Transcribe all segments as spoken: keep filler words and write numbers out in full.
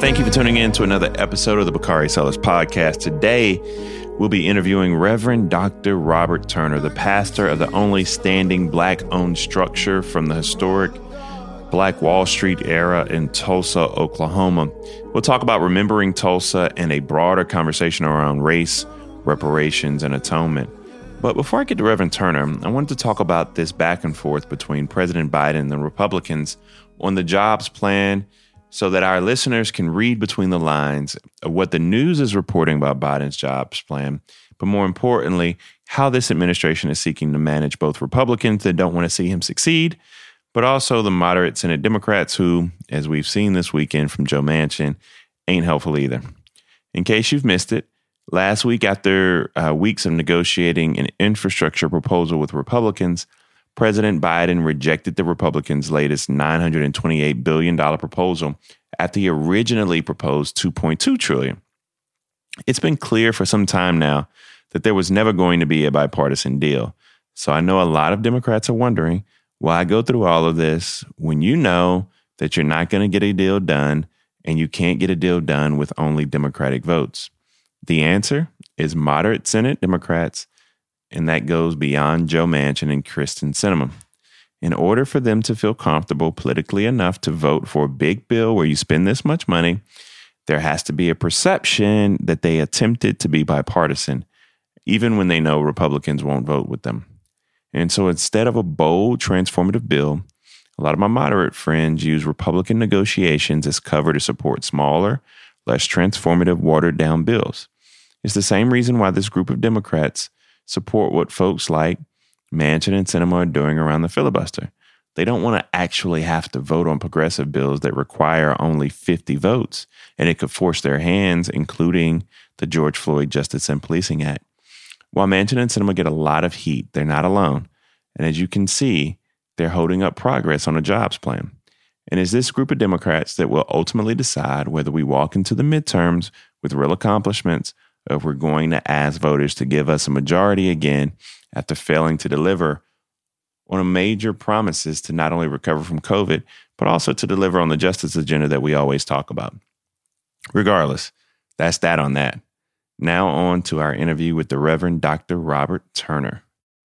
Thank you for tuning in to another episode of the Bakari Sellers Podcast. Today, we'll be interviewing Reverend Doctor Robert Turner, the pastor of the only standing Black-owned structure from the historic Black Wall Street era in Tulsa, Oklahoma. We'll talk about remembering Tulsa and a broader conversation around race, reparations, and atonement. But before I get to Reverend Turner, I wanted to talk about this back and forth between President Biden and the Republicans on the jobs plan so that our listeners can read between the lines of what the news is reporting about Biden's jobs plan, but more importantly, how this administration is seeking to manage both Republicans that don't want to see him succeed, but also the moderate Senate Democrats who, as we've seen this weekend from Joe Manchin, ain't helpful either. In case you've missed it, last week after uh, weeks of negotiating an infrastructure proposal with Republicans, President Biden rejected the Republicans' latest nine hundred twenty-eight billion dollars proposal after he originally proposed two point two trillion dollars. It's been clear for some time now that there was never going to be a bipartisan deal. So I know a lot of Democrats are wondering, why go through all of this when you know that you're not going to get a deal done and you can't get a deal done with only Democratic votes? The answer is moderate Senate Democrats, and that goes beyond Joe Manchin and Kyrsten Sinema. In order for them to feel comfortable politically enough to vote for a big bill where you spend this much money, there has to be a perception that they attempted to be bipartisan, even when they know Republicans won't vote with them. And so instead of a bold, transformative bill, a lot of my moderate friends use Republican negotiations as cover to support smaller, less transformative, watered-down bills. It's the same reason why this group of Democrats support what folks like Manchin and Sinema are doing around the filibuster. They don't want to actually have to vote on progressive bills that require only fifty votes, and it could force their hands, including the George Floyd Justice and Policing Act. While Manchin and Sinema get a lot of heat, they're not alone. And as you can see, they're holding up progress on a jobs plan. And it's this group of Democrats that will ultimately decide whether we walk into the midterms with real accomplishments or if we're going to ask voters to give us a majority again after failing to deliver on a major promises to not only recover from COVID, but also to deliver on the justice agenda that we always talk about. Regardless, that's that on that. Now on to our interview with the Reverend Doctor Robert Turner.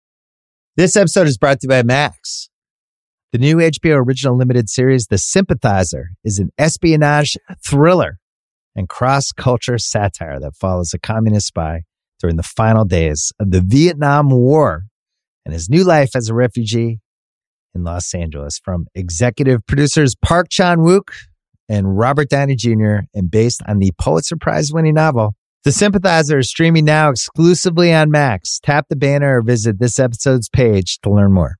This episode is brought to you by Max. The new H B O original limited series, The Sympathizer, is an espionage thriller and cross-culture satire that follows a communist spy during the final days of the Vietnam War and his new life as a refugee in Los Angeles. From executive producers Park Chan-wook and Robert Downey Junior and based on the Pulitzer Prize-winning novel, The Sympathizer is streaming now exclusively on Max. Tap the banner or visit this episode's page to learn more.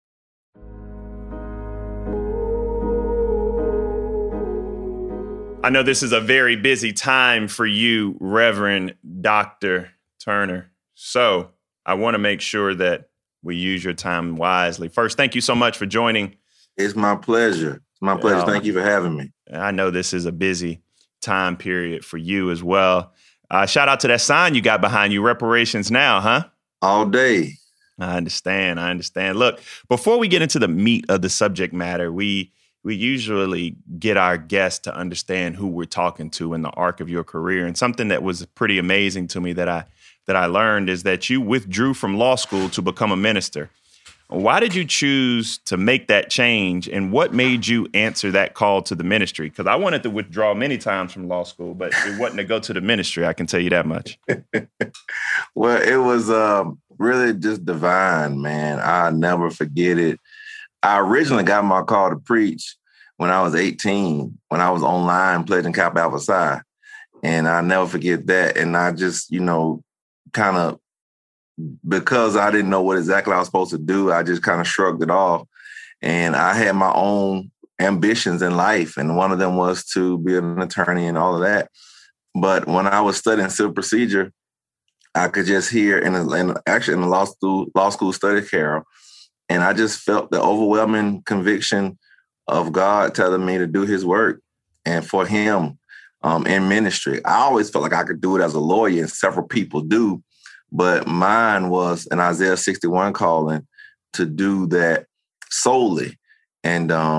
I know this is a very busy time for you, Reverend Doctor Turner. So I want to make sure that we use your time wisely. First, thank you so much for joining. It's my pleasure. It's my pleasure. Uh, thank you for having me. I know this is a busy time period for you as well. Uh, shout out to that sign you got behind you, Reparations Now, huh? All day. I understand. I understand. Look, before we get into the meat of the subject matter, we we usually get our guests to understand who we're talking to in the arc of your career. And something that was pretty amazing to me that I that I learned is that you withdrew from law school to become a minister. Why did you choose to make that change, and what made you answer that call to the ministry? Because I wanted to withdraw many times from law school, but it wasn't to go to the ministry. I can tell you that much. Well, it was um, really just divine, man. I'll never forget it. I originally got my call to preach when I was eighteen, when I was online pledging Kappa Alpha Psi. And I'll never forget that. And I just, you know, kind of, because I didn't know what exactly I was supposed to do, I just kind of shrugged it off. And I had my own ambitions in life. And one of them was to be an attorney and all of that. But when I was studying civil procedure, I could just hear, in, a, in actually in the law school, law school study carol, and I just felt the overwhelming conviction of God telling me to do his work and for him um, in ministry. I always felt like I could do it as a lawyer, and several people do. But mine was an Isaiah sixty-one calling to do that solely. And um,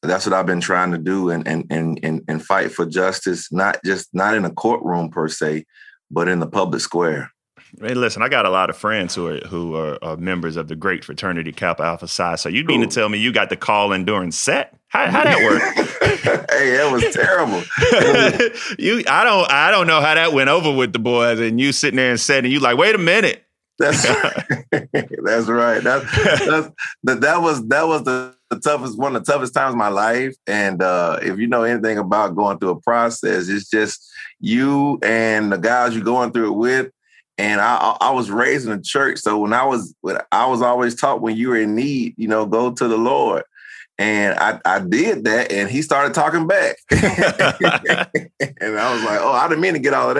that's what I've been trying to do and and and and, and fight for justice, not just not in a courtroom per se, but in the public square. Hey, listen, I got a lot of friends who are who are, are members of the great fraternity Kappa Alpha Psi. So you mean cool. to tell me you got the call in during set? How how that work? Hey, that was terrible. you, I don't, I don't know how that went over with the boys. And you sitting there and said, and you like, wait a minute. That's right. That's right. That, that's, that, that was that was the, the toughest, one of the toughest times of my life. And uh, if you know anything about going through a process, it's just you and the guys you're going through it with. And I, I was raised in a church, so when I was, I was always taught when you were in need, you know, go to the Lord. And I, I did that, and he started talking back. And I was like, oh, I didn't mean to get all of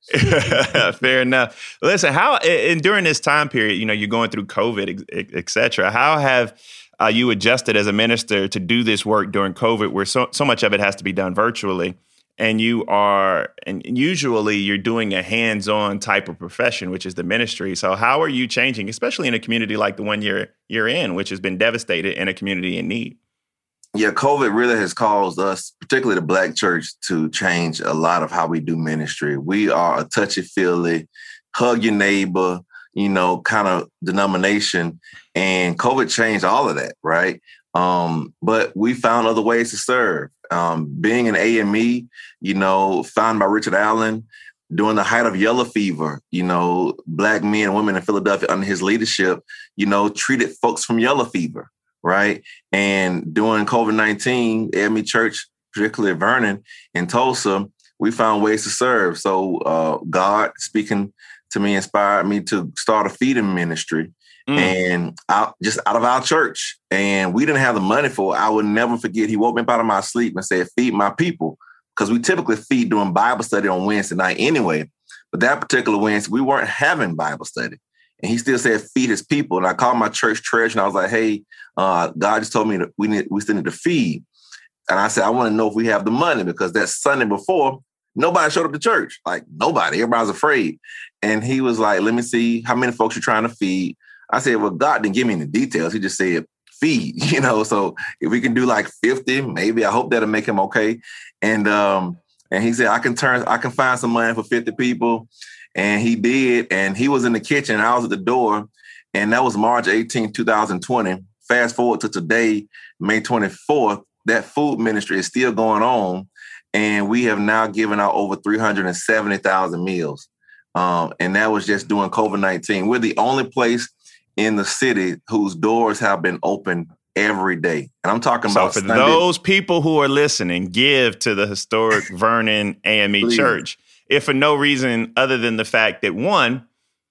that. Fair enough. Listen, how and during this time period, you know, you're going through COVID, et cetera. How have uh, you adjusted as a minister to do this work during COVID, where so so much of it has to be done virtually? And you are, and usually you're doing a hands-on type of profession, which is the ministry. So how are you changing, especially in a community like the one you're you're in, which has been devastated, in a community in need? Yeah, COVID really has caused us, particularly the Black church, to change a lot of how we do ministry. We are a touchy-feely, hug your neighbor, you know, kind of denomination. And COVID changed all of that, right? Um, but we found other ways to serve. Um, being an A M E, you know, founded by Richard Allen, during the height of yellow fever, you know, Black men and women in Philadelphia under his leadership, you know, treated folks from yellow fever, right? And during COVID nineteen, A M E Church, particularly Vernon in Tulsa, we found ways to serve. So uh, God, speaking to me, inspired me to start a feeding ministry. Mm. And out, just out of our church. And we didn't have the money for it. I will never forget. He woke me up out of my sleep and said, feed my people. Because we typically feed during Bible study on Wednesday night anyway. But that particular Wednesday, we weren't having Bible study. And he still said, feed his people. And I called my church treasurer and I was like, hey, uh, God just told me that we need, we still need to feed. And I said, I want to know if we have the money, because that Sunday before, nobody showed up to church. Like nobody. Everybody was afraid. And he was like, let me see how many folks you're trying to feed. I said, well, God didn't give me any details. He just said, feed, you know, so if we can do like fifty, maybe I hope that'll make him okay. And um, and he said, I can turn, I can find some money for fifty people. And he did. And he was in the kitchen. I was at the door. And that was March eighteenth, twenty twenty. Fast forward to today, May twenty-fourth, that food ministry is still going on. And we have now given out over three hundred seventy thousand meals. Um, and that was just during COVID nineteen. We're the only place in the city whose doors have been open every day. And I'm talking so about for Sunday. Those people who are listening, give to the historic Vernon A M E Please. Church, if for no reason other than the fact that, one,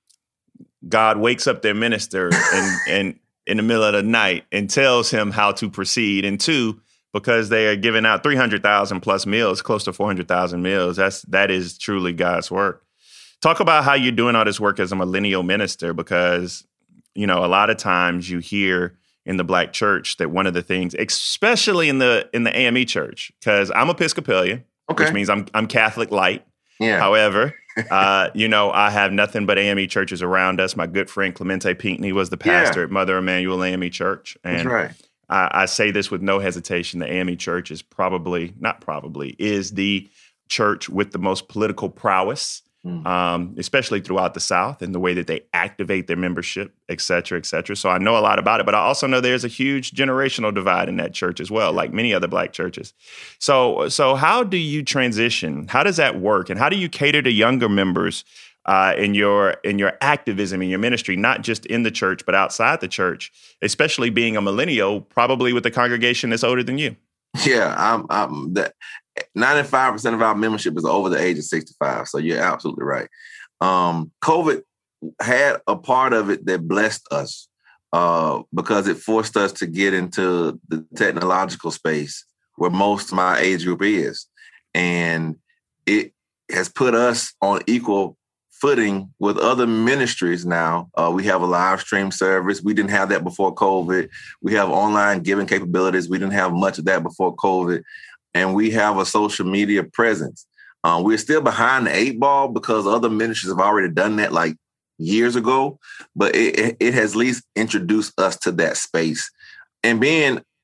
God wakes up their minister and, and in the middle of the night and tells him how to proceed, and two, because they are giving out three hundred thousand plus meals, close to four hundred thousand meals. That's, that is truly God's work. Talk about how you're doing all this work as a millennial minister, because you know, a lot of times you hear in the Black church that one of the things, especially in the in the A M E church, because I'm Episcopalian, okay. which means I'm I'm Catholic light. Yeah. However, uh, you know, I have nothing but A M E churches around us. My good friend Clemente Pinckney was the pastor yeah. at Mother Emanuel A M E Church. And That's right. I, I say this with no hesitation. The A M E Church is probably, not probably, is the church with the most political prowess. Mm. Um, especially throughout the South, and the way that they activate their membership, et cetera, et cetera. So I know a lot about it, but I also know there's a huge generational divide in that church as well, like many other Black churches. So, so how do you transition? How does that work? And how do you cater to younger members uh, in your in your activism, in your ministry, not just in the church, but outside the church, especially being a millennial, probably with a congregation that's older than you? Yeah, I'm, I'm that. ninety-five percent of our membership is over the age of sixty-five. So you're absolutely right. Um, COVID had a part of it that blessed us uh, because it forced us to get into the technological space where most of my age group is. And it has put us on equal footing with other ministries now. Uh, we have a live stream service. We didn't have that before COVID. We have online giving capabilities. We didn't have much of that before COVID. And we have a social media presence. Um, we're still behind the eight ball because other ministries have already done that like years ago, but it, it has at least introduced us to that space. And being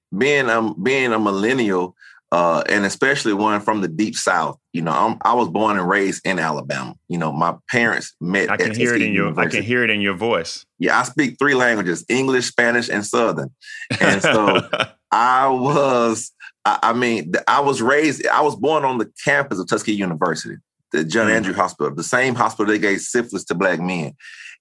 being um being a millennial, uh, and especially one from the deep South, you know, I'm, I was born and raised in Alabama. You know, my parents met. I can at hear it Tuskegee in your. University. I can hear it in your voice. Yeah, I speak three languages: English, Spanish, and Southern. And so I was. I, I mean, I was raised. I was born on the campus of Tuskegee University, the John mm. Andrew Hospital, the same hospital they gave syphilis to Black men.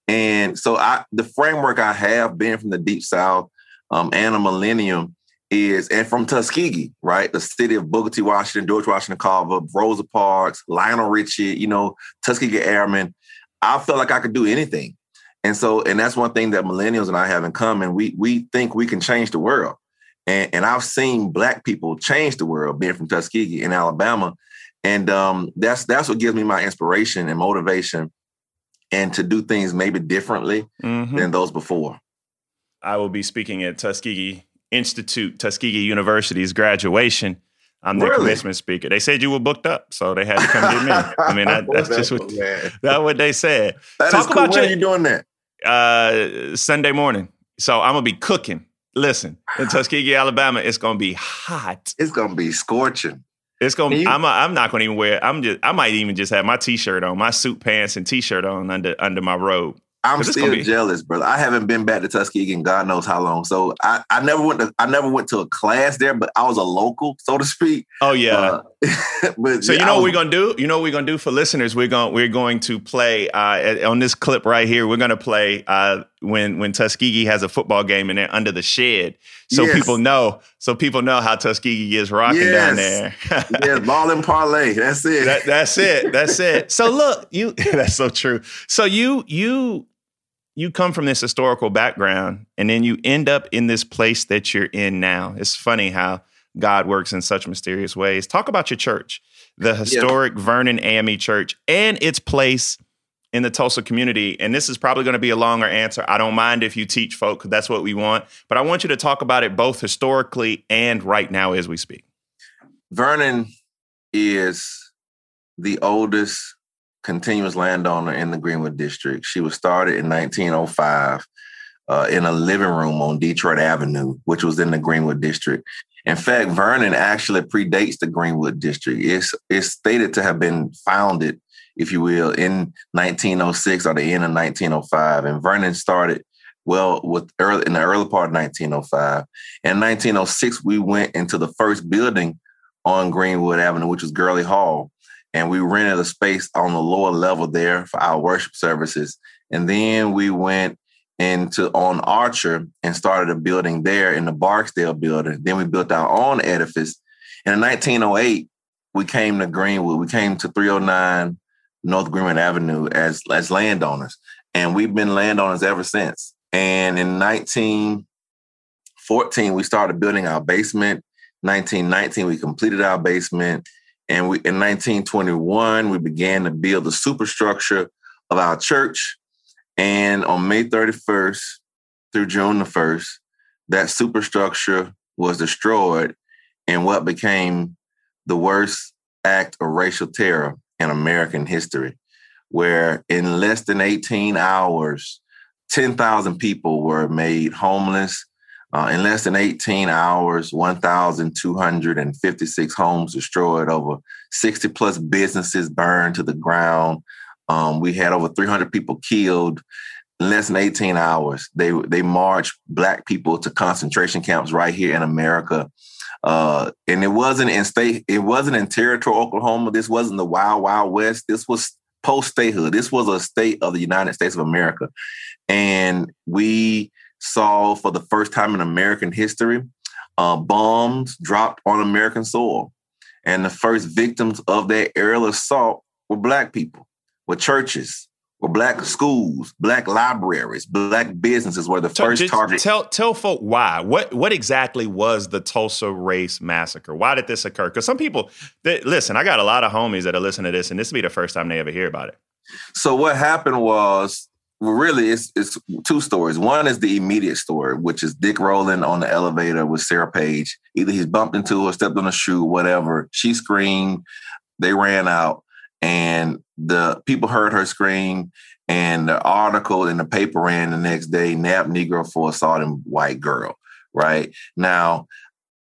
And so I, the framework I have, being from the deep South um, and a millennium, is, and from Tuskegee, right? The city of Booker T. Washington, George Washington Carver, Rosa Parks, Lionel Richie, you know, Tuskegee Airmen. I felt like I could do anything. And so, and that's one thing that millennials and I have in common. We we think we can change the world. And, and I've seen Black people change the world, being from Tuskegee in Alabama. And um, that's that's what gives me my inspiration and motivation, and to do things maybe differently mm-hmm. than those before. I will be speaking at Tuskegee Institute, Tuskegee University's graduation. I'm their really? commencement speaker. They said you were booked up, so they had to come get me. I mean, that, that's just what, that's what they said. That Talk is cool. About when your, are you doing that? Uh, Sunday morning. So I'm going to be cooking. Listen, in Tuskegee, Alabama, it's going to be hot. It's going to be scorching. It's gonna. You, I'm. A, I'm not gonna even wear. I'm just. I might even just have my t-shirt on, my suit pants and t-shirt on under under my robe. I'm still be, jealous, brother. I haven't been back to Tuskegee in God knows how long. So I, I never went to. I never went to a class there, but I was a local, so to speak. Oh yeah. Uh, but so yeah, you know was, what we're gonna do? You know what we're gonna do for listeners? We're going. We're going to play uh, on this clip right here. We're gonna play uh, when when Tuskegee has a football game and they're under the shed. So yes. people know, so people know how Tuskegee is rocking yes. down there. Yeah, ball and parlay. That's it. That, that's it. That's it. So look, you. That's so true. So you you you come from this historical background, and then you end up in this place that you're in now. It's funny how God works in such mysterious ways. Talk about your church, the historic yeah. Vernon A M E Church, and its place in the Tulsa community. And this is probably going to be a longer answer. I don't mind if you teach folk, because that's what we want. But I want you to talk about it both historically and right now as we speak. Vernon is the oldest continuous landowner in the Greenwood District. She was started in nineteen oh five uh, in a living room on Detroit Avenue, which was in the Greenwood District. In fact, Vernon actually predates the Greenwood District. It's, it's stated to have been founded, if you will, in nineteen oh six or the end of nineteen oh five. And Vernon started, well, with early, in the early part of nineteen oh five. In nineteen oh six, we went into the first building on Greenwood Avenue, which was Gurley Hall. And we rented a space on the lower level there for our worship services. And then we went into on Archer and started a building there in the Barksdale building. Then we built our own edifice. And in nineteen oh eight, we came to Greenwood. We came to three oh nine North Greenwood Avenue as, as landowners. And we've been landowners ever since. And in nineteen fourteen, we started building our basement. nineteen nineteen, we completed our basement. And we, in nineteen twenty-one, we began to build the superstructure of our church. And on May thirty-first through June the first, that superstructure was destroyed in what became the worst act of racial terror in American history, where in less than eighteen hours, ten thousand people were made homeless. Uh, in less than eighteen hours, one thousand two hundred fifty-six homes destroyed, over sixty plus businesses burned to the ground. Um, we had over three hundred people killed in less than eighteen hours. They they marched Black people to concentration camps right here in America. Uh, and it wasn't in state, it wasn't in territorial Oklahoma. This wasn't the Wild Wild West. This was post-statehood. This was a state of the United States of America. And we saw for the first time in American history, uh, bombs dropped on American soil. And the first victims of that aerial assault were Black people, were churches, were Black schools, Black libraries, Black businesses were the tell, first just, target. Tell tell folk why. What what exactly was the Tulsa Race Massacre? Why did this occur? Because some people, they, listen, I got a lot of homies that are listening to this, and this will be the first time they ever hear about it. So what happened was, well, really, it's, it's two stories. One is the immediate story, which is Dick rolling on the elevator with Sarah Page. Either he's bumped into her, stepped on a shoe, whatever. She screamed. They ran out. And the people heard her scream. And the article in the paper ran the next day, nabbed Negro for assaulting white girl. Right? Now,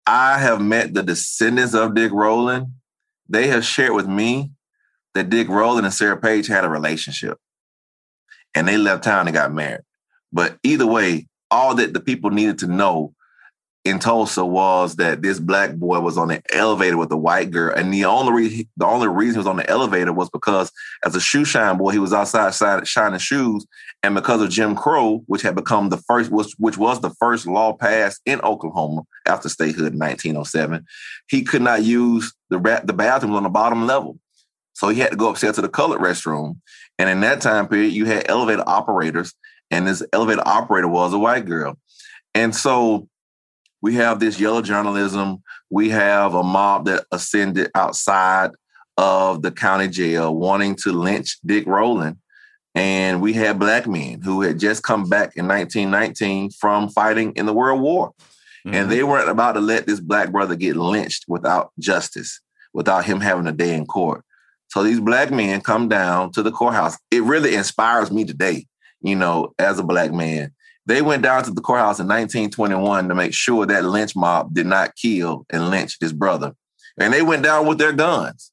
I have met the descendants of Dick Rowland. They have shared with me that Dick Rowland and Sarah Page had a relationship. And they left town and got married. But either way, all that the people needed to know in Tulsa was that this black boy was on the elevator with a white girl. And the only, re- the only reason he was on the elevator was because as a shoe shine boy, he was outside shining shoes. And because of Jim Crow, which had become the first, which, which was the first law passed in Oklahoma after statehood in nineteen oh seven, he could not use the, the bathrooms on the bottom level. So he had to go upstairs to the colored restroom. And in that time period, you had elevator operators, and this elevator operator was a white girl. And so we have this yellow journalism. We have a mob that ascended outside of the county jail wanting to lynch Dick Rowland. And we had black men who had just come back in nineteen nineteen from fighting in the World War. Mm-hmm. And they weren't about to let this black brother get lynched without justice, without him having a day in court. So these black men come down to the courthouse. It really inspires me today, you know, as a black man. They went down to the courthouse in nineteen twenty-one to make sure that lynch mob did not kill and lynch this brother. And they went down with their guns.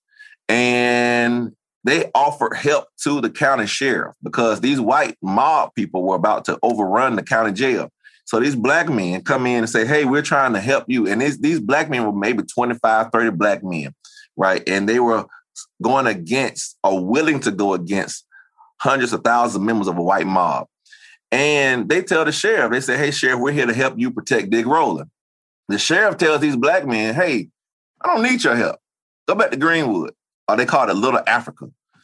And they offered help to the county sheriff because these white mob people were about to overrun the county jail. So these black men come in and say, hey, we're trying to help you. And these, these black men were maybe twenty-five, thirty black men, right? And they were going against or willing to go against hundreds of thousands of members of a white mob. And they tell the sheriff, they say, hey, sheriff, we're here to help you protect Dick Rowland. The sheriff tells these black men, hey, I don't need your help. Go back to Greenwood. Or they call it Little Africa.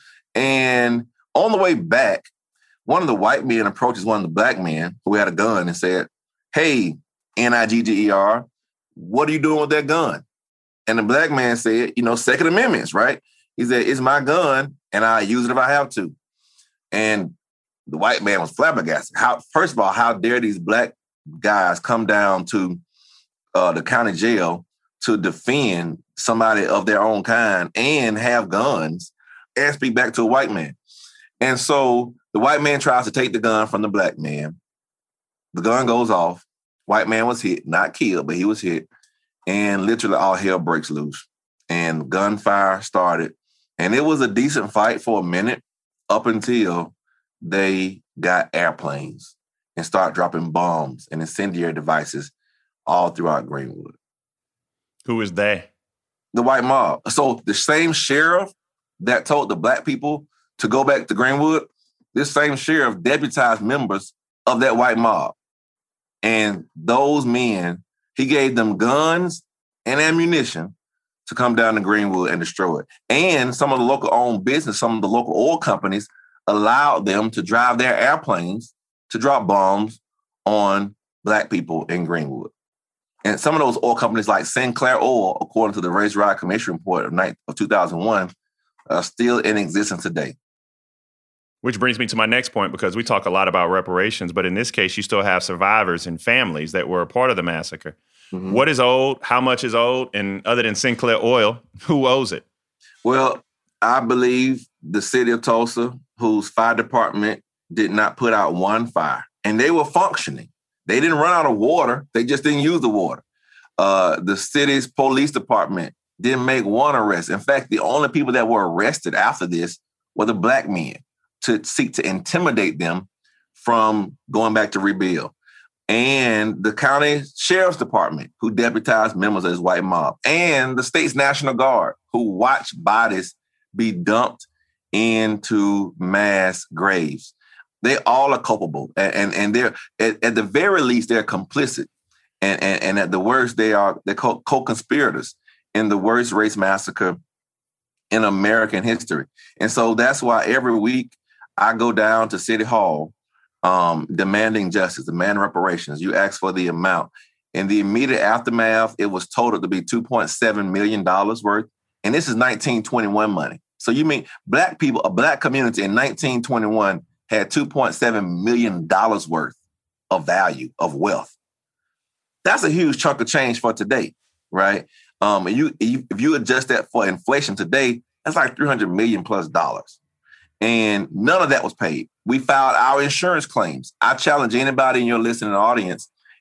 And on the way back, one of the white men approaches one of the black men who had a gun and said, hey, N I G G E R, what are you doing with that gun? And the black man said, you know, Second Amendments, right? He said, it's my gun and I use it if I have to. And the white man was flabbergasted. How, first of all, how dare these black guys come down to uh, the county jail to defend somebody of their own kind and have guns and speak back to a white man. And so the white man tries to take the gun from the black man. The gun goes off. White man was hit, not killed, but he was hit. And literally all hell breaks loose. And gunfire started. And it was a decent fight for a minute up until they got airplanes and start dropping bombs and incendiary devices all throughout Greenwood. Who is they? The white mob. So the same sheriff that told the black people to go back to Greenwood, this same sheriff deputized members of that white mob. And those men, he gave them guns and ammunition to come down to Greenwood and destroy it. And some of the local owned business, some of the local oil companies allowed them to drive their airplanes to drop bombs on black people in Greenwood. And some of those oil companies like Sinclair Oil, according to the Race Riot Commission report of two thousand one, are still in existence today. Which brings me to my next point, because we talk a lot about reparations, but in this case, you still have survivors and families that were a part of the massacre. Mm-hmm. What is owed? How much is owed? And other than Sinclair Oil, who owes it? Well, I believe the city of Tulsa, whose fire department did not put out one fire, and they were functioning. They didn't run out of water. They just didn't use the water. Uh, the city's police department didn't make one arrest. In fact, the only people that were arrested after this were the black men to seek to intimidate them from going back to rebuild. And the county sheriff's department, who deputized members of his white mob, and the state's National Guard, who watched bodies be dumped into mass graves. They all are culpable, and and, and they're at, at the very least they're complicit, and, and and at the worst they are they're co- co-conspirators in the worst race massacre in American history. And so that's why every week I go down to City Hall um, demanding justice, demanding reparations. You ask for the amount. In the immediate aftermath, it was totaled to be two point seven million dollars worth, and this is nineteen twenty-one money. So you mean black people, a black community in nineteen twenty-one had two point seven million dollars worth of value, of wealth. That's a huge chunk of change for today, right? Um, and you, if you adjust that for inflation today, that's like three hundred million plus dollars. And none of that was paid. We filed our insurance claims. I challenge anybody in your listening audience,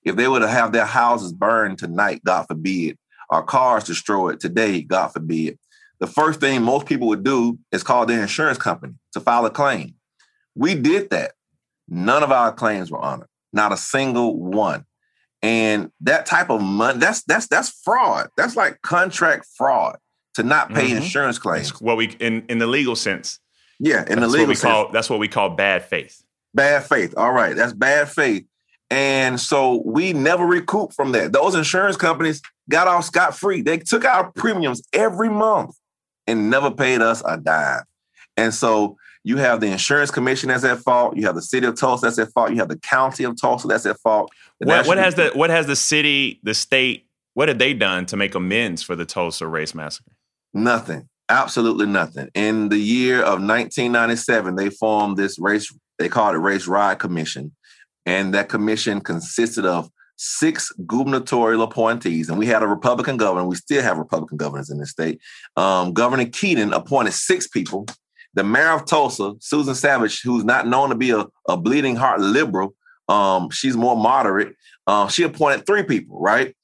if they were to have their houses burned tonight, God forbid, or cars destroyed today, God forbid, the first thing most people would do is call their insurance company to file a claim. We did that. None of our claims were honored, not a single one. And that type of money, that's that's that's fraud. That's like contract fraud to not pay mm-hmm. insurance claims. That's what we in, in the legal sense. Yeah, in that's the legal what we sense. Call, that's what we call bad faith. Bad faith. All right. That's bad faith. And so we never recoup from that. Those insurance companies got off scot-free. They took our premiums every month and never paid us a dime. And so you have the insurance commission that's at fault. You have the city of Tulsa that's at fault. You have the county of Tulsa that's at fault. What, what has the what has the city, the state, what have they done to make amends for the Tulsa race massacre? Nothing. Absolutely nothing. In the year of nineteen ninety-seven, they formed this race, they called it Race Riot Commission. And that commission consisted of six gubernatorial appointees. And we had a Republican governor. We still have Republican governors in this state. Um, Governor Keating appointed six people. The mayor of Tulsa, Susan Savage, who's not known to be a, a bleeding heart liberal, um, she's more moderate. Uh, she appointed three people, right?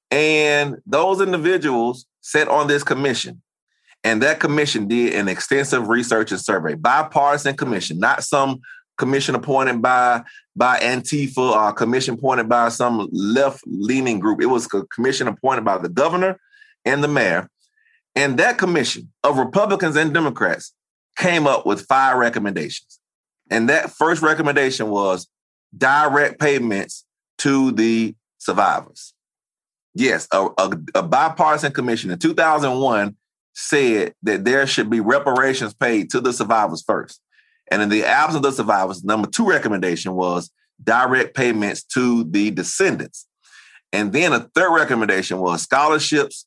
And those individuals sat on this commission. And that commission did an extensive research and survey, bipartisan commission, not some commission appointed by, by Antifa or a commission appointed by some left-leaning group. It was a commission appointed by the governor and the mayor. And that commission of Republicans and Democrats came up with five recommendations. And that first recommendation was direct payments to the survivors. Yes, a, a, a bipartisan commission in two thousand one said that there should be reparations paid to the survivors first. And in the absence of the survivors, number two recommendation was direct payments to the descendants. And then a third recommendation was scholarships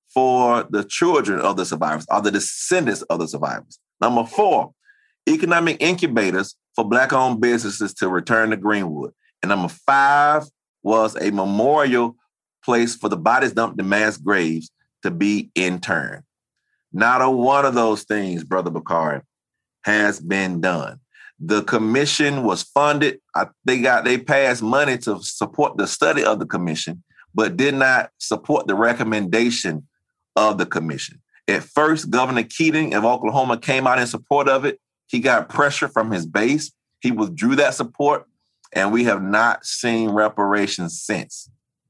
for the children of the survivors or the descendants of the survivors. Number four, economic incubators for Black-owned businesses to return to Greenwood. And number five was a memorial place for the bodies dumped in mass graves to be interned. Not a one of those things, Brother Bakari, has been done. The commission was funded. I, they got they passed money to support the study of the commission, but did not support the recommendation of the commission. At first, Governor Keating of Oklahoma came out in support of it. He got pressure from his base. He withdrew that support, and we have not seen reparations since.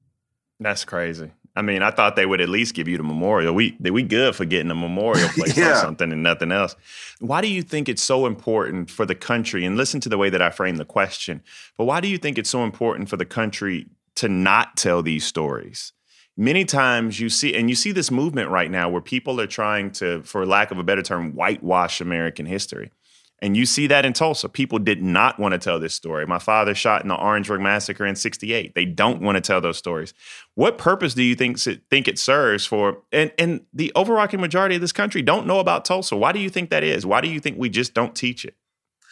That's crazy. I mean, I thought they would at least give you the memorial. We we good for getting a memorial place yeah. on something and nothing else. Why do you think it's so important for the country, and listen to the way that I frame the question, but why do you think it's so important for the country to not tell these stories? Many times you see, and you see this movement right now where people are trying to, for lack of a better term, whitewash American history. And you see that in Tulsa. People did not want to tell this story. My father shot in the Orangeburg Massacre in sixty-eight. They don't want to tell those stories. What purpose do you think, think it serves for, and, and the overarching majority of this country don't know about Tulsa. Why do you think that is? Why do you think we just don't teach it?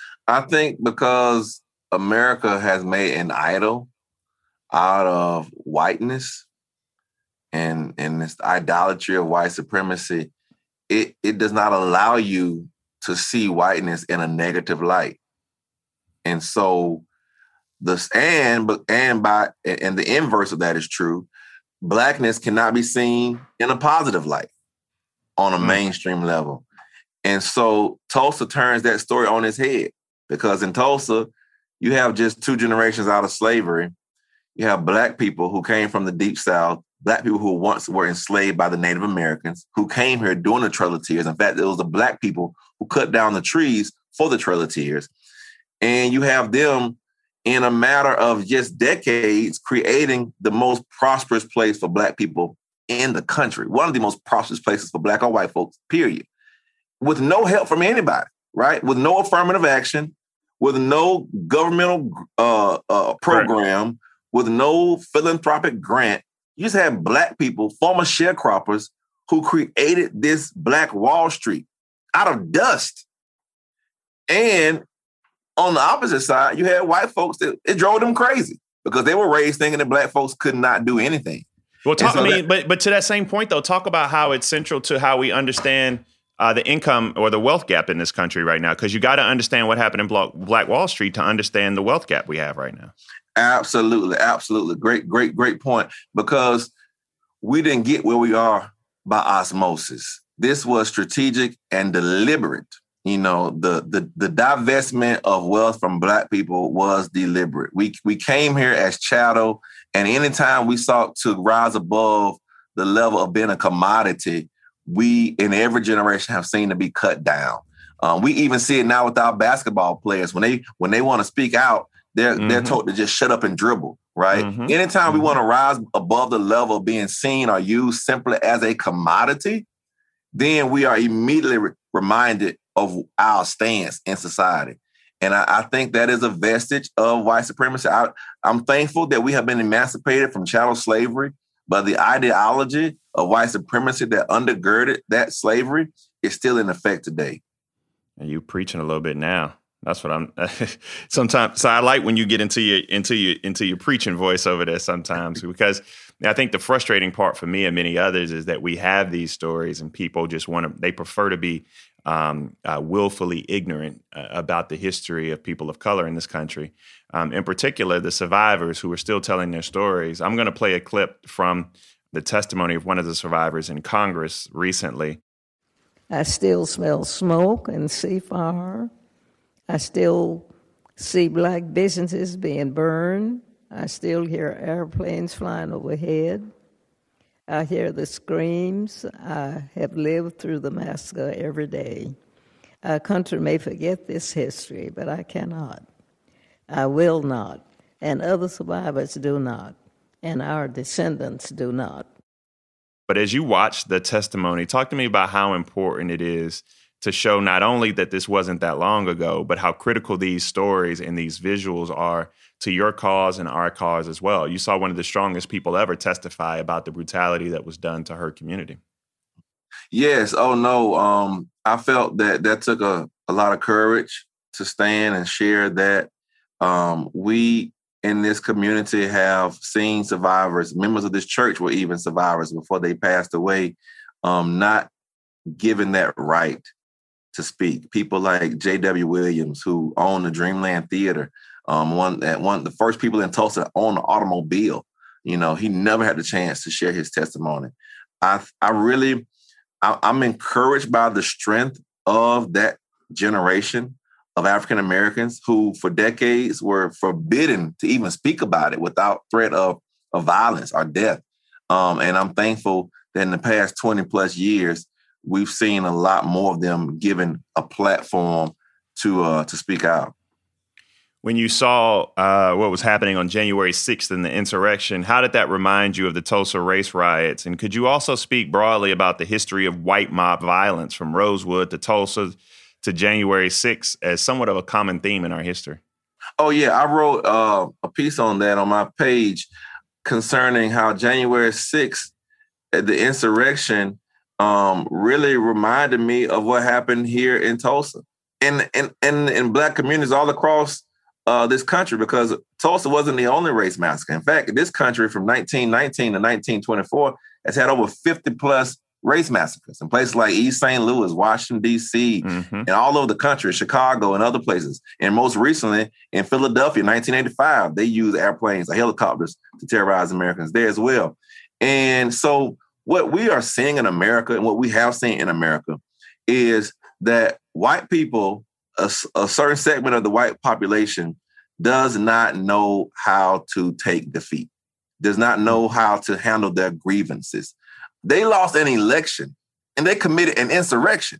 I think because America has made an idol out of whiteness and, and this idolatry of white supremacy. It, it does not allow you to see whiteness in a negative light. And so the and and by and the inverse of that is true. Blackness cannot be seen in a positive light on a mm. mainstream level. And so Tulsa turns that story on its head, because in Tulsa, you have just two generations out of slavery. You have Black people who came from the Deep South, Black people who once were enslaved by the Native Americans, who came here during the Trail of Tears. In fact, it was the Black people who cut down the trees for the Trail of Tears. And you have them in a matter of just decades creating the most prosperous place for Black people in the country. One of the most prosperous places for Black or white folks, period. With no help from anybody, right? With no affirmative action, with no governmental uh, uh, program, right. with no philanthropic grant. You just had Black people, former sharecroppers, who created this Black Wall Street out of dust. And on the opposite side, you had white folks that it drove them crazy because they were raised thinking that Black folks could not do anything. Well, talk, so I mean, that, but but to that same point, though, talk about how it's central to how we understand uh, the income or the wealth gap in this country right now? Because you got to understand what happened in Black Wall Street to understand the wealth gap we have right now. Absolutely. Absolutely. Great, great, great point. Because we didn't get where we are by osmosis. This was strategic and deliberate. You know, the the the divestment of wealth from Black people was deliberate. We we came here as chattel, and anytime we sought to rise above the level of being a commodity, we in every generation have seen to be cut down. Um, we even see it now with our basketball players. When they when they want to speak out, they're mm-hmm. they're told to just shut up and dribble. Right. Mm-hmm. Anytime mm-hmm. we want to rise above the level of being seen or used simply as a commodity, then we are immediately re- reminded of our stance in society. And I, I think that is a vestige of white supremacy. I, I'm thankful that we have been emancipated from chattel slavery, but the ideology of white supremacy that undergirded that slavery is still in effect today. And you preaching a little bit now. That's what I'm sometimes. So I like when you get into your into your into your preaching voice over there sometimes, because I think the frustrating part for me and many others is that we have these stories and people just want to, they prefer to be um, uh, willfully ignorant uh, about the history of people of color in this country. Um, in particular, the survivors who are still telling their stories. I'm going to play a clip from the testimony of one of the survivors in Congress recently. I still smell smoke and see fire. I still see Black businesses being burned. I still hear airplanes flying overhead. I hear the screams. I have lived through the massacre every day. Our country may forget this history, but I cannot. I will not. And other survivors do not. And our descendants do not. But as you watch the testimony, talk to me about how important it is to show not only that this wasn't that long ago, but how critical these stories and these visuals are to your cause and our cause as well. You saw one of the strongest people ever testify about the brutality that was done to her community. Yes. Oh, no. Um, I felt that that took a, a lot of courage to stand and share that. Um, we in this community have seen survivors, members of this church were even survivors before they passed away, um, not given that right to speak. People like J W Williams, who owned the Dreamland Theater, um, one that one the first people in Tulsa to own an automobile. You know, he never had the chance to share his testimony. I I really I, I'm encouraged by the strength of that generation of African Americans who, for decades, were forbidden to even speak about it without threat of of violence or death. Um, and I'm thankful that in the past twenty plus years, we've seen a lot more of them given a platform to uh, to speak out. When you saw uh, what was happening on January sixth in the insurrection, how did that remind you of the Tulsa race riots? And could you also speak broadly about the history of white mob violence from Rosewood to Tulsa to January sixth as somewhat of a common theme in our history? Oh, yeah. I wrote uh, a piece on that on my page concerning how January sixth, the insurrection, Um, really reminded me of what happened here in Tulsa and in, in, in Black communities all across uh, this country, because Tulsa wasn't the only race massacre. In fact, this country from nineteen nineteen to nineteen twenty-four has had over fifty plus race massacres in places like East Saint Louis, Washington, D C, mm-hmm. and all over the country, Chicago and other places. And most recently in Philadelphia, nineteen eighty-five, they used airplanes or helicopters to terrorize Americans there as well. And so what we are seeing in America and what we have seen in America is that white people, a, a certain segment of the white population, does not know how to take defeat, does not know how to handle their grievances. They lost an election and they committed an insurrection.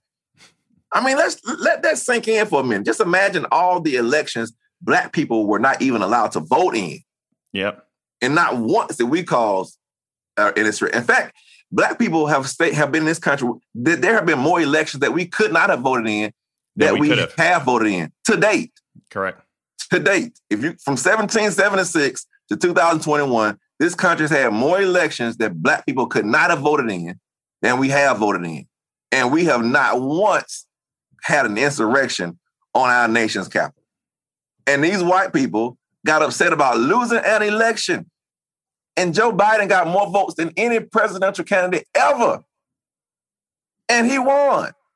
I mean, let's let that sink in for a minute. Just imagine all the elections Black people were not even allowed to vote in. Yep. And not once did we cause uh, an insurrection. In fact, Black people have stay, have been in this country. There have been more elections that we could not have voted in that we, we have. have voted in to date. Correct. To date. If you from seventeen seventy-six to two thousand twenty-one, this country's had more elections that Black people could not have voted in than we have voted in. And we have not once had an insurrection on our nation's capital. And these white people got upset about losing an election. And Joe Biden got more votes than any presidential candidate ever. And he won.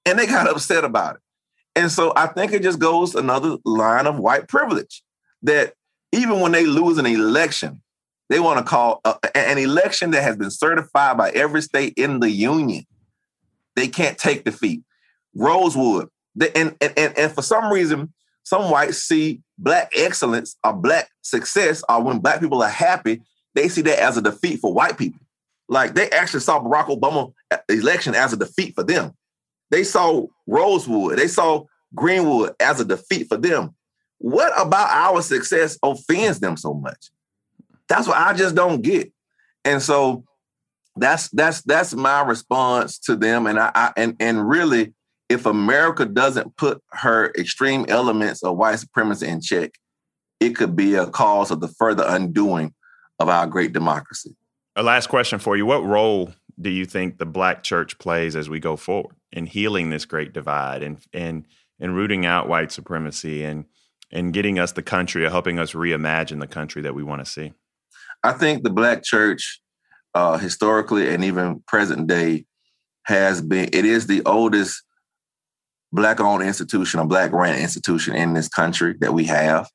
And they got upset about it. And so I think it just goes another line of white privilege that even when they lose an election, they want to call a, an election that has been certified by every state in the union. They can't take defeat. Rosewood. They, and, and, and, and for some reason, some whites see Black excellence or Black success, or when Black people are happy, they see that as a defeat for white people. Like they actually saw Barack Obama election as a defeat for them. They saw Rosewood, they saw Greenwood as a defeat for them. What about our success offends them so much? That's what I just don't get. And so that's that's that's my response to them. And I, I and and really, if America doesn't put her extreme elements of white supremacy in check, it could be a cause of the further undoing of our great democracy. A last question for you. What role do you think the Black church plays as we go forward in healing this great divide and and and rooting out white supremacy and and getting us the country or helping us reimagine the country that we want to see? I think the Black church, uh, historically and even present day, has been, it is the oldest Black-owned institution, a Black-ran institution in this country that we have.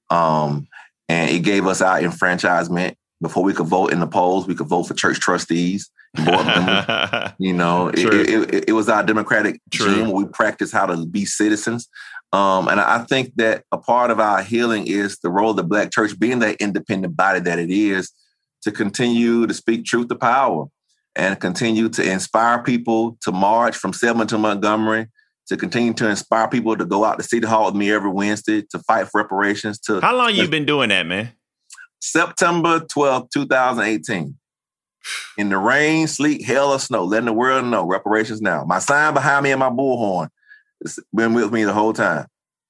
Um, and it gave us our enfranchisement. Before we could vote in the polls, we could vote for church trustees, board members. You know, it, it, it, it was our democratic dream where we practiced how to be citizens. Um, and I think that a part of our healing is the role of the Black church, being that independent body that it is, to continue to speak truth to power and continue to inspire people to march from Selma to Montgomery, to continue to inspire people to go out to City Hall with me every Wednesday, to fight for reparations. To How long you been doing that, man? September twelfth, twenty eighteen. In the rain, sleet, hail, or snow, letting the world know reparations now. My sign behind me and my bullhorn has been with me the whole time.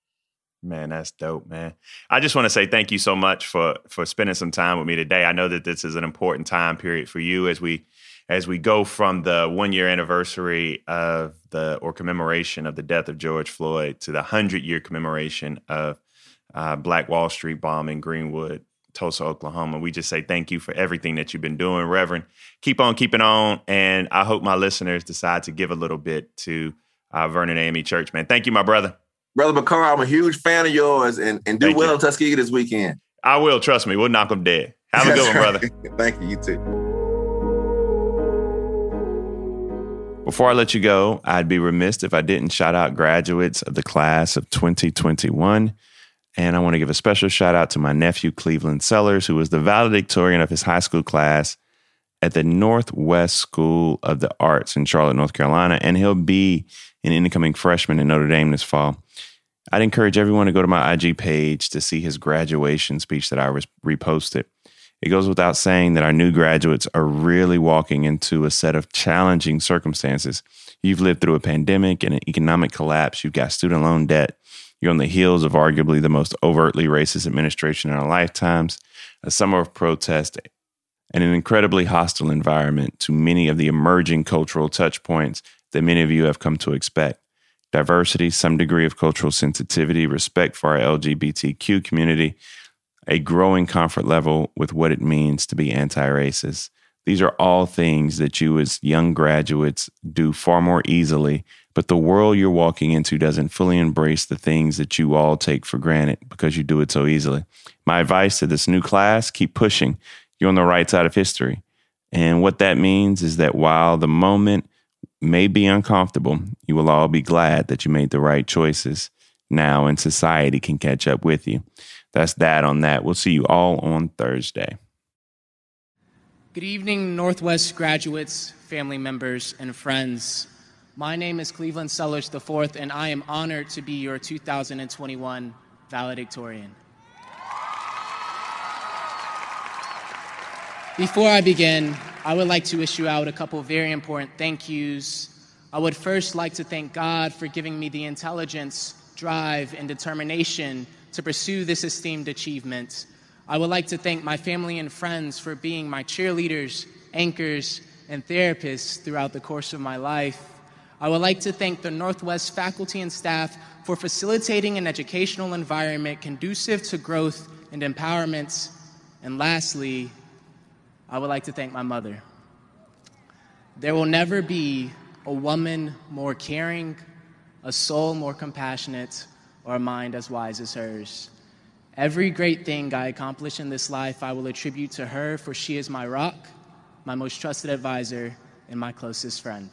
Man, that's dope, man. I just want to say thank you so much for for spending some time with me today. I know that this is an important time period for you as we as we go from the one year anniversary of the or commemoration of the death of George Floyd to the hundred year commemoration of uh, Black Wall Street bombing Greenwood, Tulsa, Oklahoma. We just say thank you for everything that you've been doing, Reverend. Keep on keeping on. And I hope my listeners decide to give a little bit to uh, Vernon A M E Church, man. Thank you, my brother. Brother Bakari, I'm a huge fan of yours, and, and do thank well you. in Tuskegee this weekend. I will. Trust me. We'll knock them dead. Have a good one, brother. Thank you. You too. Before I let you go, I'd be remiss if I didn't shout out graduates of the class of twenty twenty-one. And I want to give a special shout out to my nephew, Cleveland Sellers, who was the valedictorian of his high school class at the Northwest School of the Arts in Charlotte, North Carolina. And he'll be an incoming freshman at Notre Dame this fall. I'd encourage everyone to go to my I G page to see his graduation speech that I re- reposted. It goes without saying that our new graduates are really walking into a set of challenging circumstances. You've lived through a pandemic and an economic collapse. You've got student loan debt. You're on the heels of arguably the most overtly racist administration in our lifetimes, a summer of protest, and an incredibly hostile environment to many of the emerging cultural touch points that many of you have come to expect. Diversity, some degree of cultural sensitivity, respect for our L G B T Q community, a growing comfort level with what it means to be anti-racist. These are all things that you as young graduates do far more easily, but the world you're walking into doesn't fully embrace the things that you all take for granted because you do it so easily. My advice to this new class, keep pushing. You're on the right side of history. And what that means is that while the moment may be uncomfortable, you will all be glad that you made the right choices now, and society can catch up with you. That's that on that. We'll see you all on Thursday. Good evening, Northwest graduates, family members, and friends. My name is Cleveland Sellers the fourth, and I am honored to be your two thousand twenty-one valedictorian. Before I begin, I would like to issue out a couple very important thank yous. I would first like to thank God for giving me the intelligence, drive, and determination to pursue this esteemed achievement. I would like to thank my family and friends for being my cheerleaders, anchors, and therapists throughout the course of my life. I would like to thank the Northwest faculty and staff for facilitating an educational environment conducive to growth and empowerment. And lastly, I would like to thank my mother. There will never be a woman more caring, a soul more compassionate, or a mind as wise as hers. Every great thing I accomplish in this life, I will attribute to her, for she is my rock, my most trusted advisor, and my closest friend.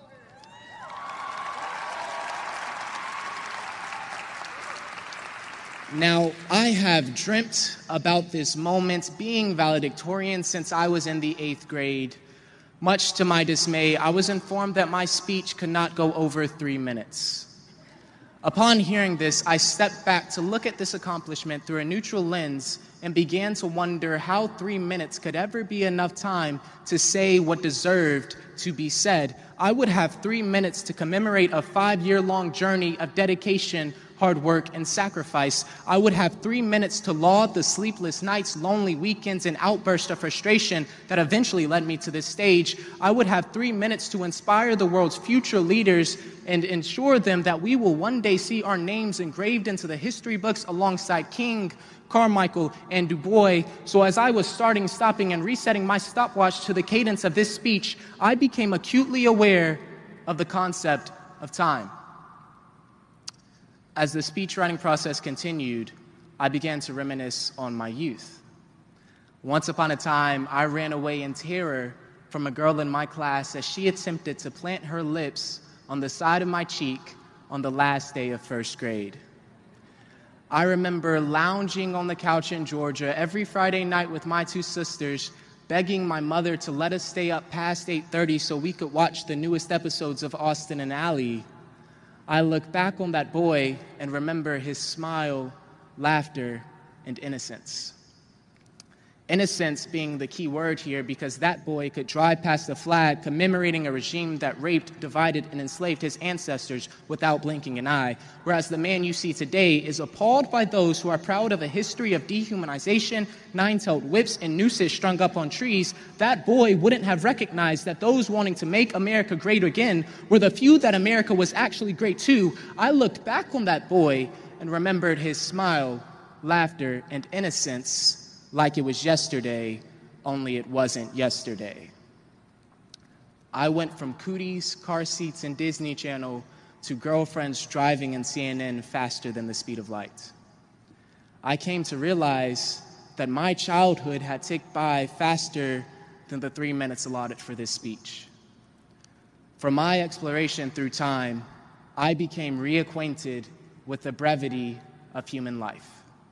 Now, I have dreamt about this moment, being valedictorian, since I was in the eighth grade. Much to my dismay, I was informed that my speech could not go over three minutes. Upon hearing this, I stepped back to look at this accomplishment through a neutral lens and began to wonder how three minutes could ever be enough time to say what deserved to be said. I would have three minutes to commemorate a five-year-long journey of dedication, hard work, and sacrifice. I would have three minutes to laud the sleepless nights, lonely weekends, and outbursts of frustration that eventually led me to this stage. I would have three minutes to inspire the world's future leaders and ensure them that we will one day see our names engraved into the history books alongside King, Carmichael, and Du Bois. So as I was starting, stopping, and resetting my stopwatch to the cadence of this speech, I became acutely aware of the concept of time. As the speech writing process continued, I began to reminisce on my youth. Once upon a time, I ran away in terror from a girl in my class as she attempted to plant her lips on the side of my cheek on the last day of first grade. I remember lounging on the couch in Georgia every Friday night with my two sisters, begging my mother to let us stay up past eight thirty so we could watch the newest episodes of Austin and Ally. I look back on that boy and remember his smile, laughter, and innocence. Innocence being the key word here, because that boy could drive past a flag commemorating a regime that raped, divided, and enslaved his ancestors without blinking an eye, whereas the man you see today is appalled by those who are proud of a history of dehumanization, nine-tailed whips, and nooses strung up on trees. That boy wouldn't have recognized that those wanting to make America great again were the few that America was actually great to. I looked back on that boy and remembered his smile, laughter, and innocence like it was yesterday, only it wasn't yesterday. I went from cooties, car seats, and Disney Channel to girlfriends driving in C N N faster than the speed of light. I came to realize that my childhood had ticked by faster than the three minutes allotted for this speech. From my exploration through time, I became reacquainted with the brevity of human life.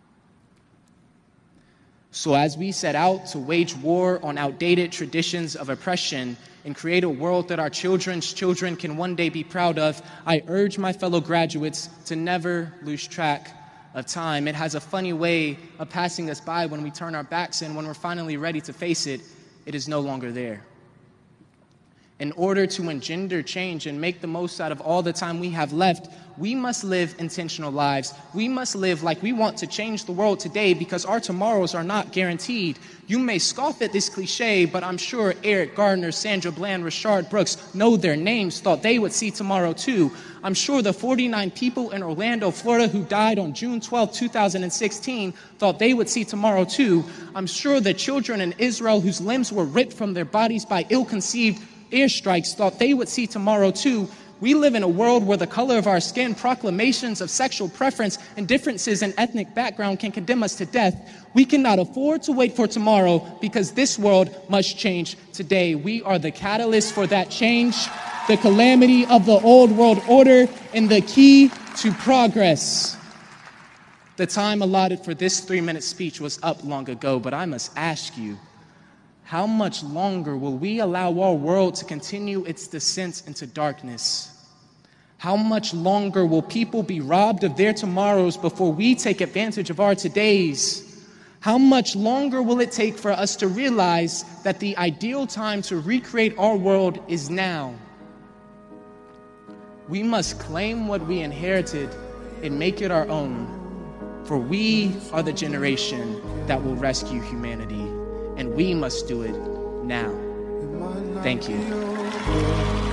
So as we set out to wage war on outdated traditions of oppression and create a world that our children's children can one day be proud of, I urge my fellow graduates to never lose track of time. It has a funny way of passing us by when we turn our backs, and when we're finally ready to face it, it is no longer there. In order to engender change and make the most out of all the time we have left, we must live intentional lives. We must live like we want to change the world today, because our tomorrows are not guaranteed. You may scoff at this cliche, but I'm sure Eric Gardner, Sandra Bland, Rashard Brooks know their names, thought they would see tomorrow too. I'm sure the forty-nine people in Orlando, Florida who died on June twelfth, two thousand sixteen thought they would see tomorrow too. I'm sure the children in Israel whose limbs were ripped from their bodies by ill-conceived airstrikes thought they would see tomorrow too. We live in a world where the color of our skin, proclamations of sexual preference, and differences in ethnic background can condemn us to death. We cannot afford to wait for tomorrow, because this world must change today. We are the catalyst for that change, the calamity of the old world order, and the key to progress. The time allotted for this three-minute speech was up long ago, but I must ask you, how much longer will we allow our world to continue its descent into darkness? How much longer will people be robbed of their tomorrows before we take advantage of our todays? How much longer will it take for us to realize that the ideal time to recreate our world is now? We must claim what we inherited and make it our own, for we are the generation that will rescue humanity. And we must do it now. Thank you.